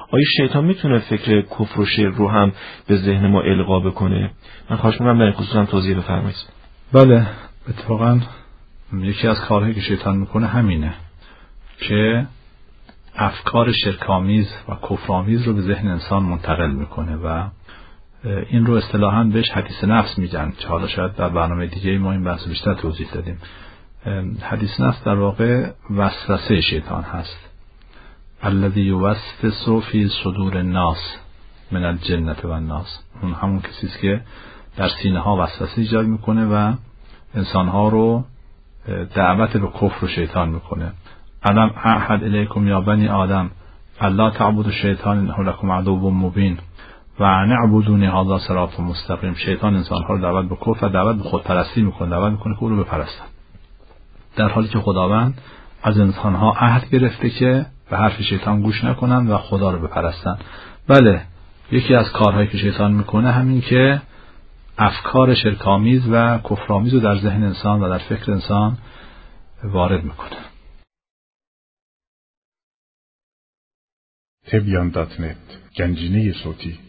آیا شیطان میتونه فکر کفر و شرک رو هم به ذهن ما القا بکنه؟ من خواهش می‌کنم در این خصوص هم توضیح بفرمایید. بله، اتفاقا یکی از کارهایی که شیطان میکنه همینه که افکار شرک‌آمیز و کفرآمیز رو به ذهن انسان منتقل میکنه و این رو اصطلاحاً بهش حدیث نفس میگن، که حالا شاید در برنامه دیگه ما این بحث بیشتر توضیح دادیم. حدیث نفس در واقع وسوسه شیطان هست. الذی یوسوس فی صدور الناس من الجنة والناس. اون همون کسی است که در سینه ها وسوسه ایجاد میکنه و انسان ها رو دعوت به کفر و شیطان میکنه. الم اعهد الیکم یا بنی آدم الا تعبدوا الشیطان انه لکم عدو مبین و ان اعبدونی هذا صراط مستقیم. شیطان انسان ها رو دعوت به کفر و دعوت به خودپرستی میکنه، دعوت میکنه که او رو بپرستن، در حالی که خداوند از انسان ها عهد گرفته که به حرف شیطان گوش نکنن و خدا رو بپرستن. بله، یکی از کارهایی که شیطان میکنه همین که افکار شرک‌آمیز و کفرآمیز رو در ذهن انسان و در فکر انسان وارد میکنه. تبیان.net گنجینه صوتی